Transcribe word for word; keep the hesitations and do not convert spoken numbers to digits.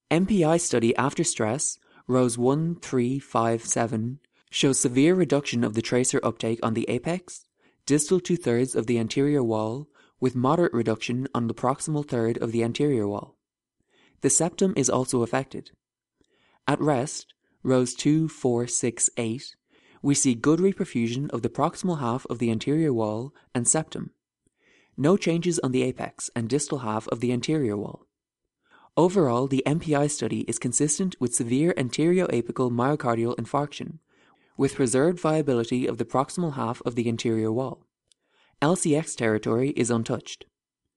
M P I study after stress, rows one, three, five, seven, shows severe reduction of the tracer uptake on the apex, distal two-thirds of the anterior wall, with moderate reduction on the proximal third of the anterior wall. The septum is also affected. At rest, rows two, four, six, eight, we see good reperfusion of the proximal half of the anterior wall and septum. No changes on the apex and distal half of the anterior wall. Overall, the M P I study is consistent with severe anterioapical myocardial infarction, with preserved viability of the proximal half of the anterior wall. L C X territory is untouched.